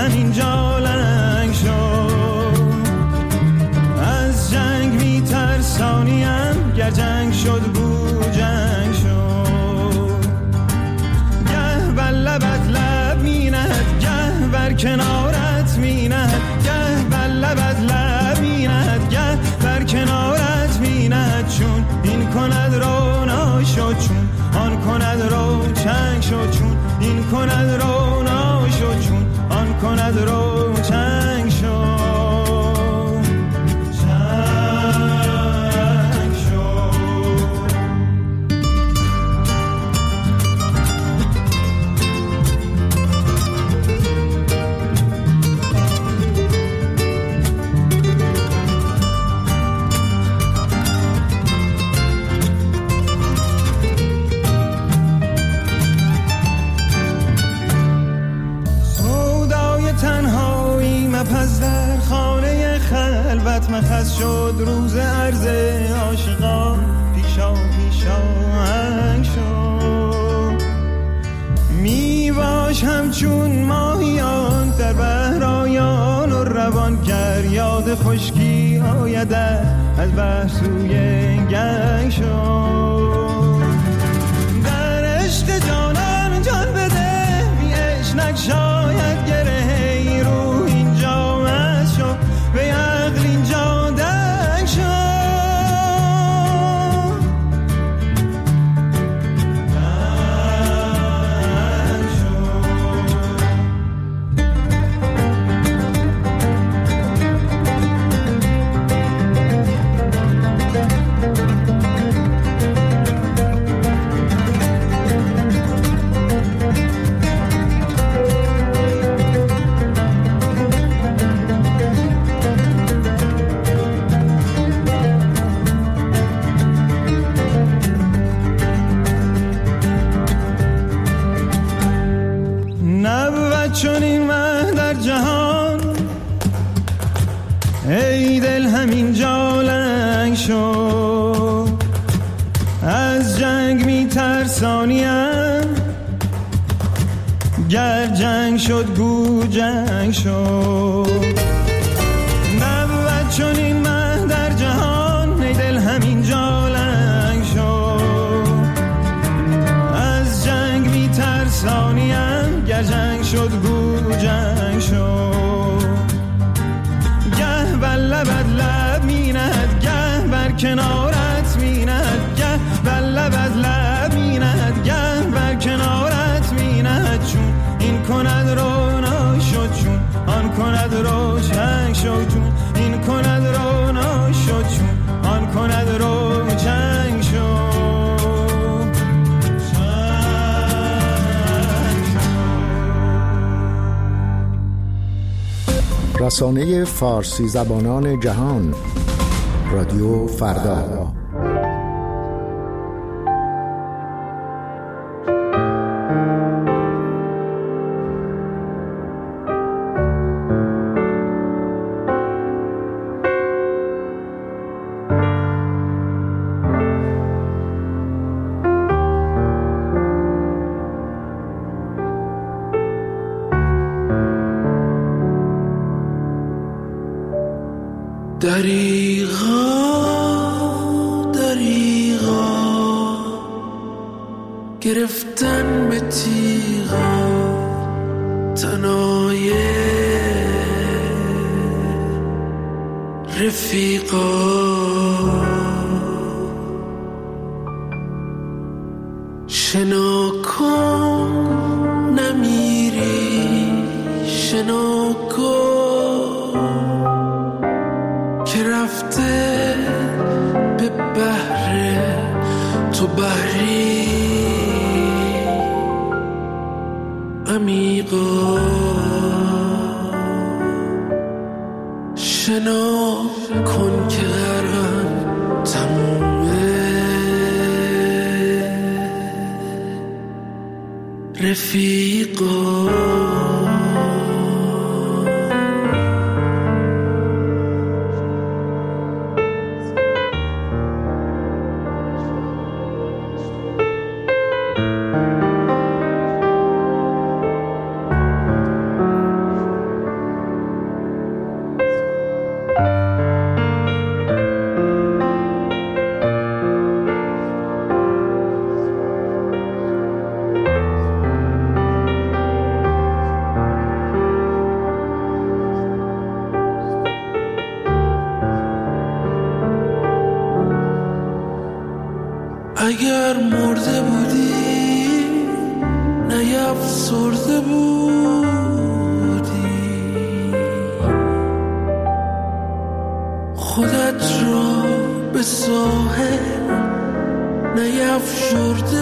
همینجا لنگ شد. از جنگ میترسانیم، گر جنگ شد بو جنگ شد. گه بر لبت لب میند، گه بر کنارت میند، گه بر لبت لب میند، گه بر کنارت میند. چون این کند رونا شد، چون آن کند رو چنگ شد، چون این کند رونا شد، چون آن کند رو چنگ شد. پس در خانه خلوت مخص شد، روز عرض عاشقان پیشا پیشا شد. می باش همچون ماهیان در بحرایان و روان، گر یاد خشکی آید از بحر سوی گنگ شد. در عشق جانان جان بده، بی عشق نگشاید گره. به عقل اینجا دنگ شد. چون این مه در جهان، ای دل همینجا لنگ شد. از جنگ میترسانیم، گر جنگ شد گو جنگ شد. نبود چون این مه در جهان، ای دل همینجا لنگ شد. از جنگ میترسانیم، گر جنگ شد گو جنگ شد. گه بر لبت لب میند، گه بر کنارت میند، گه بر لبت لب میند، گه بر کنارت میند. چون این کند رونا شد، چون آن کند رو چنگ شد، چون این کند رونا شد، چون آن کند رو چنگ شد. رسانه فارسی زبانان جهان، رادیو فردا. دریغا گرفتن به تیغا، تنهای رفیقا. شنا کن نمیری، شنا کن که رفته به بحر تو بحری عمیقا. شنا کن که غرقم تمومه رفیقا. اگر مرده بودی نیفسرده بودی، خودت را به ساحل نیفشرده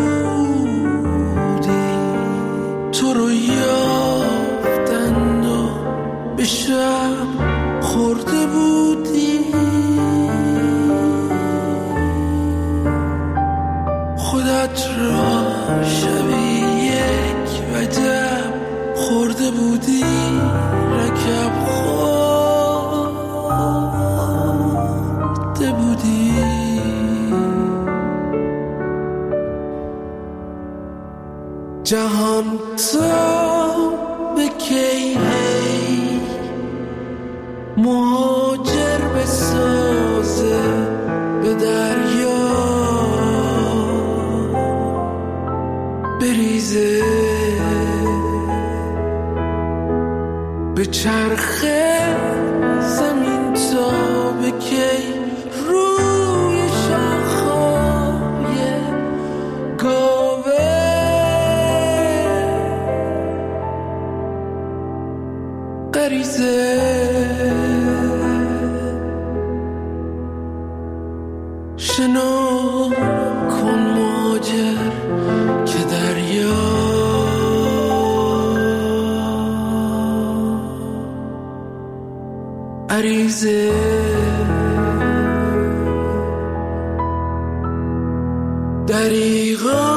بودی، تو رو یافتند و به شب خورده بودی، خودت را شبی یک وجب خورده بودی، رکب خورده بودی. جهان تا به کی مهاجر بسازه به دریا، بریزه به چرخه زمین تا به کی روی شاخه‌های گاوه غریزه. شنو کن مهاجر که دریا عریزه، دریغا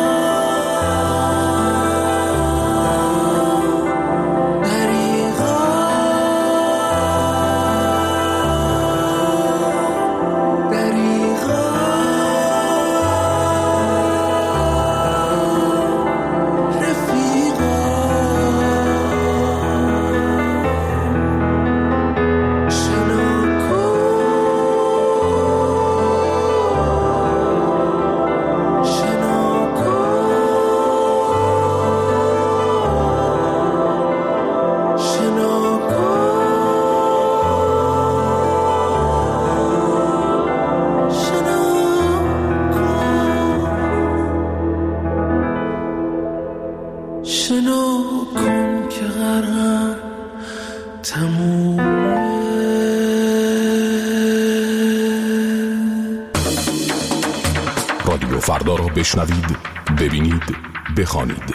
رادیو فردا را بشنوید، ببینید، بخوانید.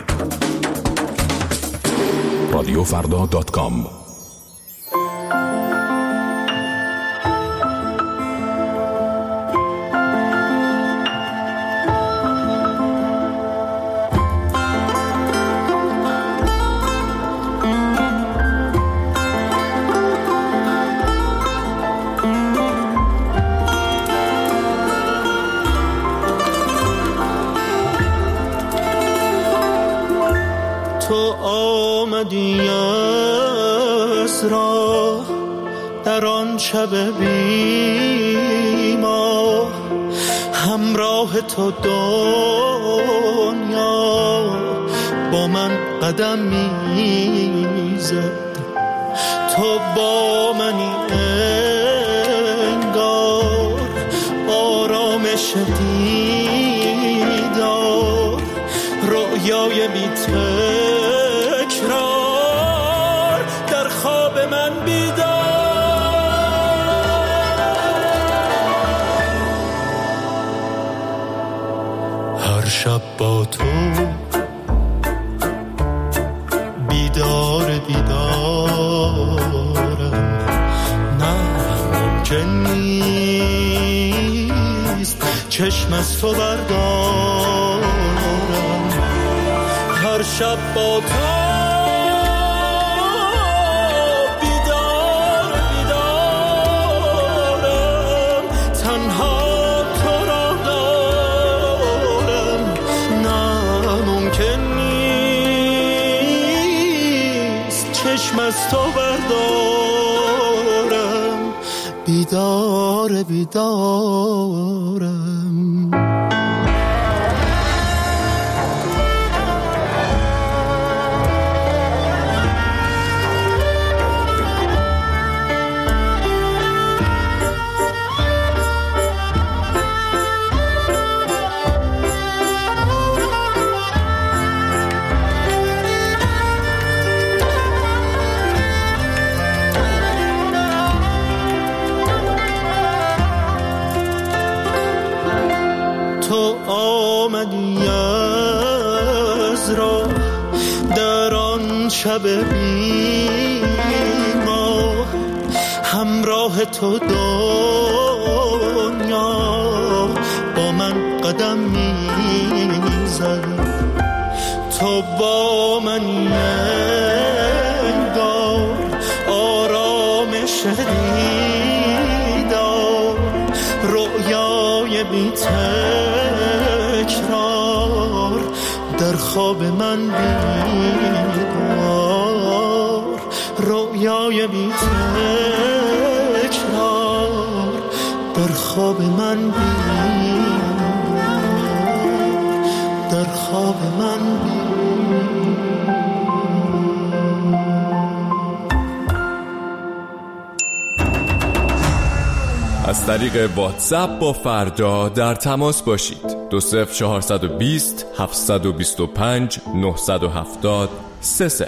radiofrda.com. تو آمدی از راه در آن شب بی‌ماه، همراه تو دنیا با من قدم میزد، تو با منی انگار آرامش دیدار، رویای بی تکرار در خواب من بیدار. هر شب با تو بیدار بیدارم، نه ممکن نیست چشم از تو بردارم. هر شب با تو بیدار بیدارم، تنها تو را دارم، نه ممکن نیست چشم از تو بردارم. بیدار بیدارم. شب بی‌ماه همراه تو دنیا با من قدم میزد، تو با من نگار آرامش دیدار، رویای بی تکرار در خواب من بیدار، رویای بی تکرار در خواب من بیدار، در خواب من بیدار. از طریق واتساپ با فردا در تماس باشید. 20420 725 970 30.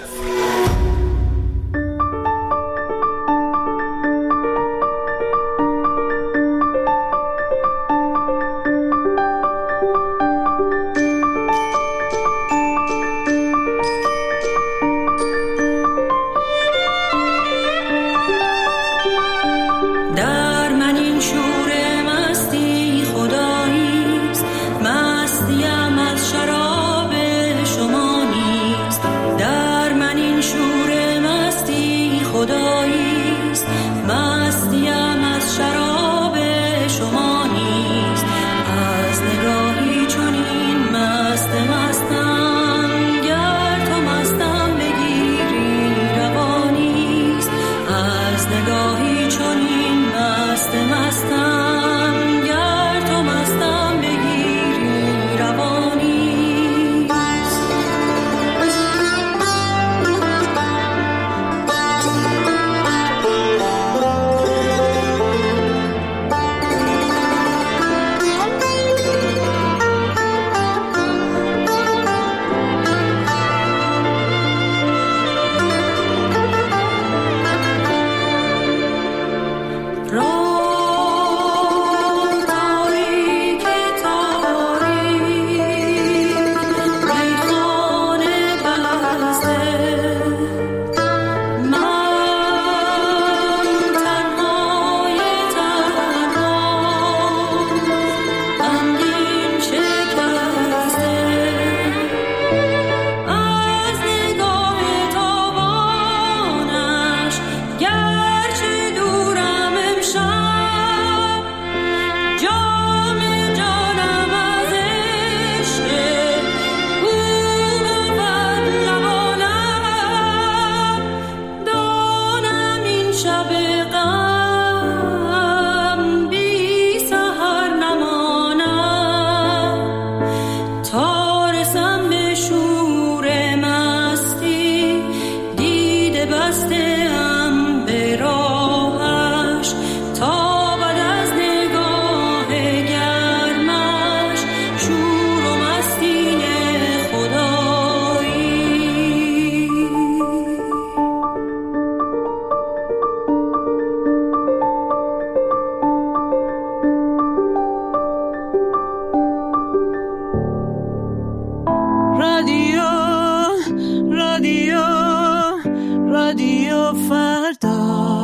رادیو فردا.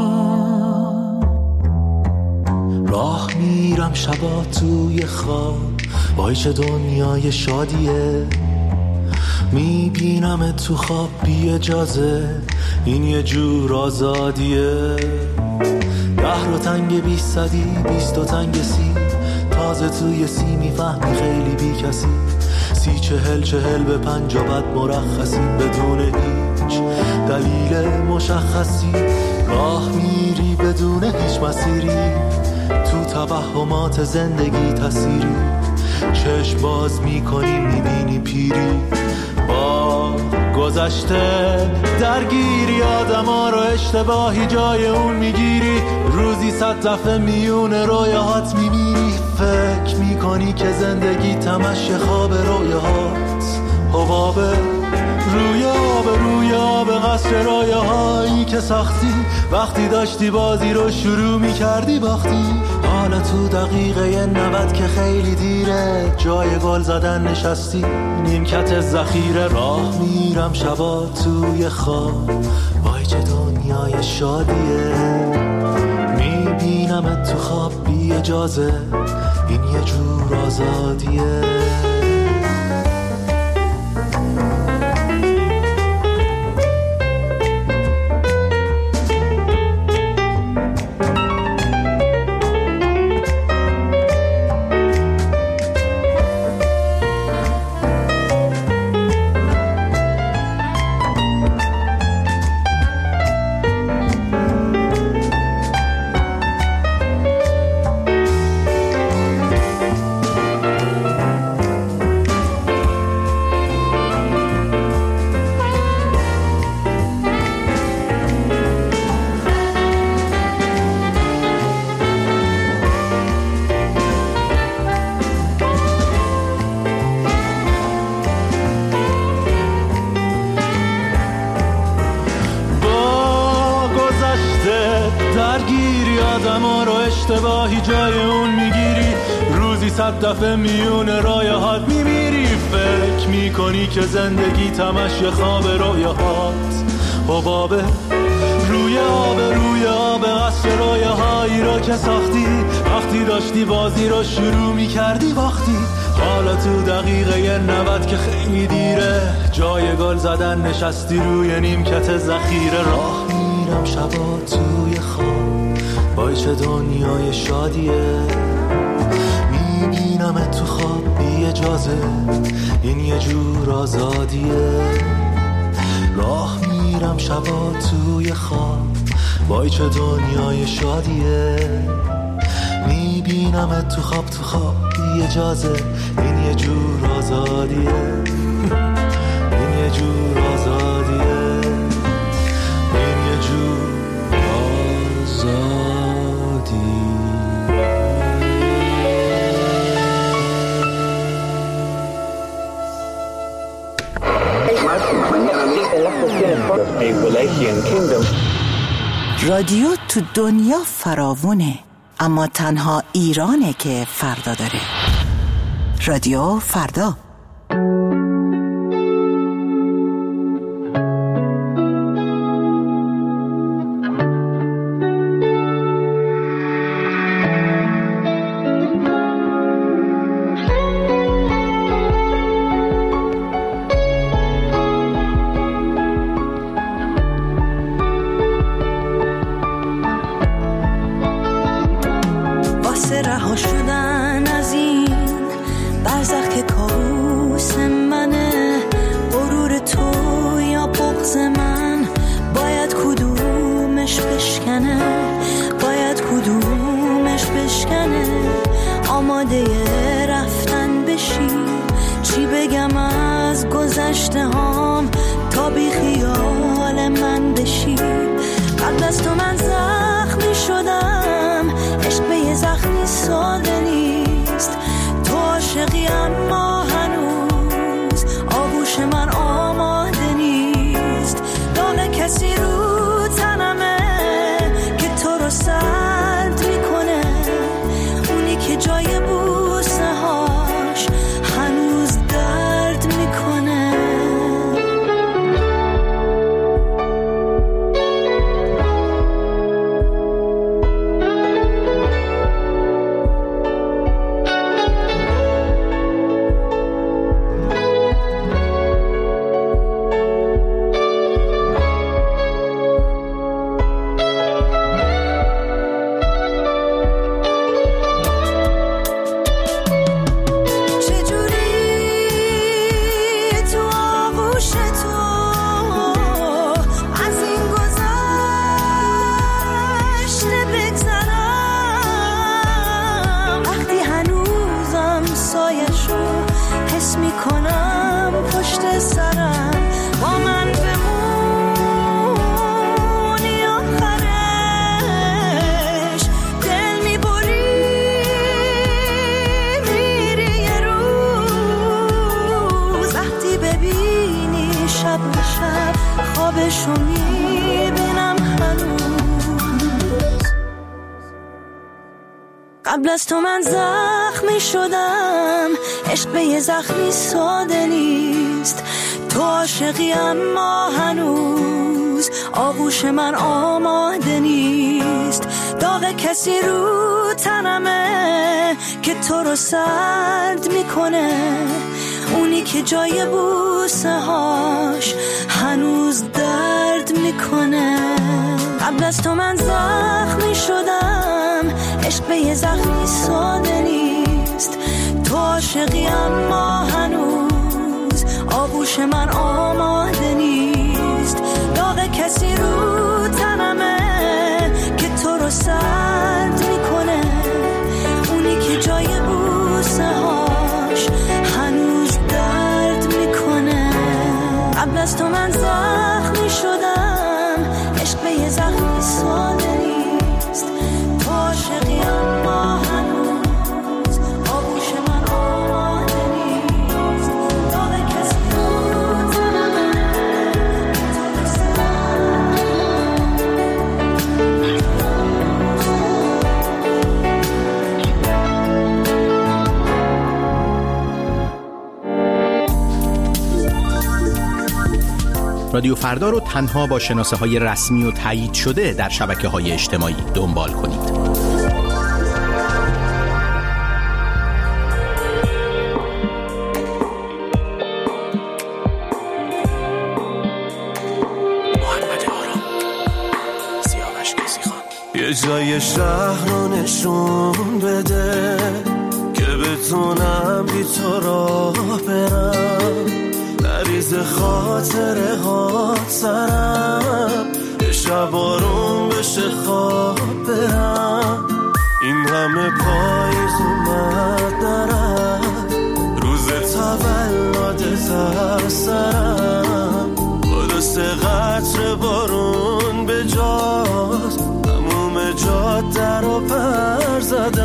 راه میرم شبا توی خواب، وای چه دنیای شادیه، میبینم تو خواب بی اجازه، این یه جور آزادیه. 10 رو تنگ 20 صدی 20 و تنگ 30، تازه توی 30 میفهمی خیلی بی کسی، 30 40 40 به 50 بد مرخصی، بدون هیچ دلیل مشخصی. راه میری بدون هیچ مسیری، تو توهمات زندگی تسیری، چشم باز میکنی میبینی پیری، با گذشته درگیری، آدما رو اشتباهی جای اون میگیری، روزی 100 دفعه میون رویاهات میمیری، فکر میکنی که زندگی تمش خواب رویاهات، حباب روی آب قصر رایه هایی که ساختی، وقتی داشتی بازی رو شروع می کردی باختی. حالا تو دقیقه 90 که خیلی دیره، جای گل زدن نشستی نیمکت ذخیره. راه میرم شبا توی خواب، وای چه دنیای شادیه. میبینمت تو خواب بی اجازه، این یه جور آزادیه. اشتباهی جای اون میگیری، روزی 100 دفعه میونه رایه هات میمیری. فکر میکنی که زندگی تمش یه خواب رویه هات. حبابه روی آب قصر رایه هایی رو که ساختی، وقتی داشتی بازی رو شروع میکردی باختی. حالا تو دقیقه 90 که خیلی دیره، جای گل زدن نشستی روی نیمکت ذخیره. راه میرم شبا توی خواب، وای چه دنیای شادیه. میبینم تو خواب بی اجازه، این یه جور آزادیه. راه میرم شبا توی خواب، وای چه دنیای شادیه. میبینم تو خواب بی اجازه، این یه جور آزادیه. این یه جور آزادیه. این یه جور آزادیه. رادیو تو دنیا فراوونه، اما تنها ایرانه که فردا داره. رادیو فردا. رها شدن از این برزخ که کابوس منه، غرور تو یا بغض من، باید کدومش بشکنه، باید کدومش بشکنه. آماده رفتن بشی، چی بگم از گذشته هام تا بی خیال من بشی. قبل از تو من زخمی شدم، عشق به یه زخمی ساده نیست. تو عاشقی اما هنوز آغوش من آماده نیست. داغ کسی رو تنمه که تو رو سرد میکنه، اونی که جای بوسه هاش هنوز درد میکنه. قبل از تو من زخمی شدم، عشق به یه زخمی ساده نیست. تو عاشقی اما هنوز آغوش من آماده نیست. داغ کسی رو تنمه که تو رو سرد میکنه، اونی که جای بوسه هاش هنوز درد میکنه. قبل از تو من زخمی شدم، عشق به یه زخمی ساده نیست. تو عاشقی اما هنوز آغوش من آماده نیست. داغ کسی رو تنمه که تو رو سرد میکنه، اونی که جای بوسه هاش هنوز درد میکنه. قبل از تو من زخمی شدم، عشق به یه زخمی ساده نیست. تو عاشقی اما هنوز آغوش من آماده نیست. داغ کسی رو تنمه تو رو سرد. رادیو فردا رو تنها با شناسه های رسمی و تایید شده در شبکه های اجتماعی دنبال کنید. یه جای شهر رو نشون بده که بتونم بی تو راه برم، نریز خاطره ها سرم، یه شب آروم بشه خواب برم. این همه پاییز اومد نرم، روز تولدت از سرم، با دست قطر بارون به جاست تموم جاده رو پر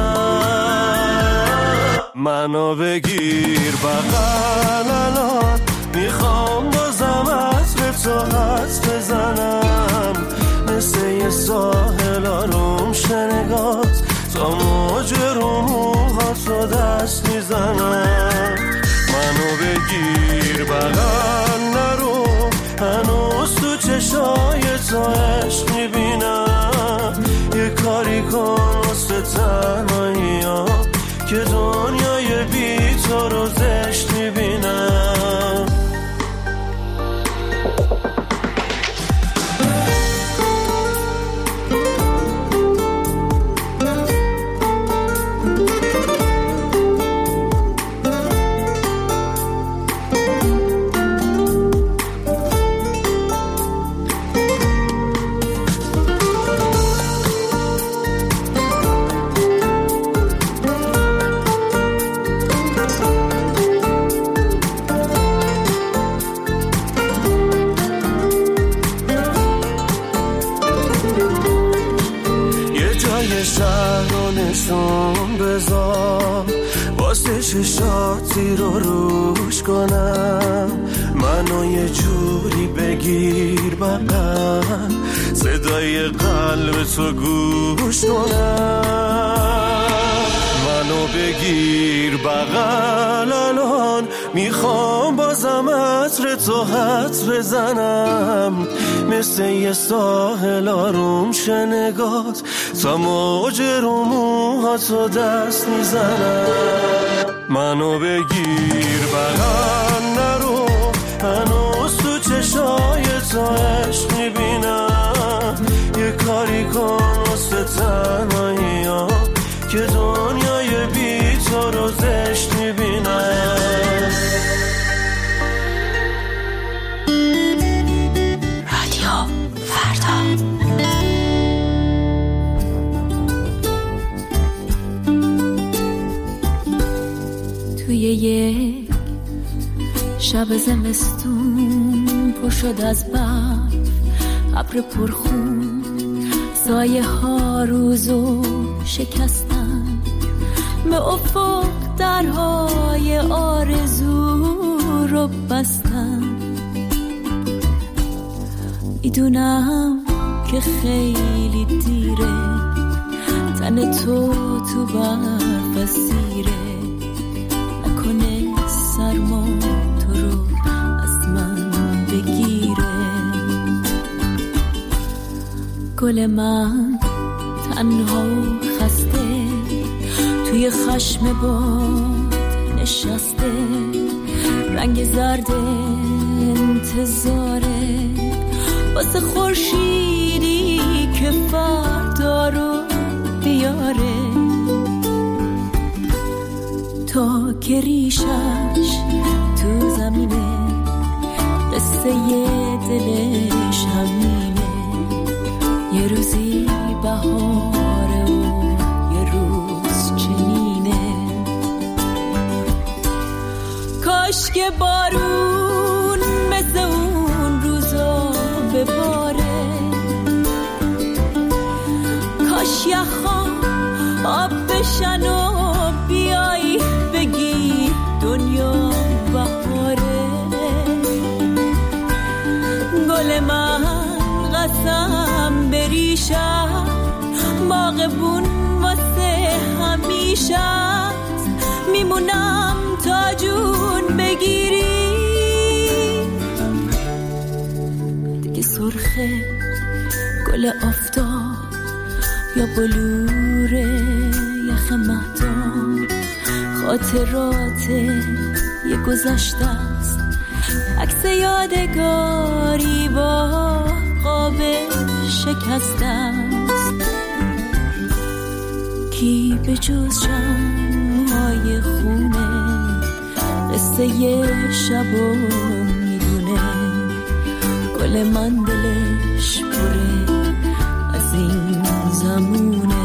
زدم. منو بگیر بغل الان، میخوام بازم عطر تو حد بزنم، مثل یه ساحل آروم شنگات تا موج رو موهاتو دست میزنم. منو بگیر بغل نرو، هنوز تو چشای تو عشق میبینم. یه کاری کن واسه تنهایی ها که دنیای بی تو رو زشت میبینم. نشون بذار واسه چشاتی رو روش کنم، منو یه جوری بگیر بغل، صدای قلب تو گوش کنم. منو بگیر بغل الان، میخوام بازم عطر تو حد بزنم، مثل یه ساحل آروم شنگات تا موج رو موهاتو دست میزنم. منو بگیر بغل نرو، هنوز تو چشای تو عشق میبینم. یه کاری کن واسه تنهایی ها که دنیای بی تو رو زشت میبینم. رادیو فردا. توی یک شب زمستون پر شد از برف، ابر پرخون، سایه ها روزو شکستن، به افق درهای آرزو رو بستن. میدونم که خیلی دیره، تن تو برف اسیره، نکنه سرما تو رو از من بگیره. گل من تنها خسته توی خشم باد نشسته، رنگ زرد انتظاره واسه خورشیدی که فردا رو بیاره. تا که ریشش تو زمینه، قصه دلش همینه، یه روزی بهاره و یه روز چنینه. کاش که بارون مثل اون روزا بباره، کاش یخا آب بشن و بیایی بگی دنیا بهاره. گل من قسم بریشم، باغبون واسه همیشه، میمونم تا جون بگیری. دیگه سرخه گل آفتاب یا بلور یخ مهتاب، خاطرات یه گذشته است، عکس یادگاری با قاب شکسته است. کی به جز شمعهای خونه قصه یه شبو میدونه. گل من دلش پره از این زمونه.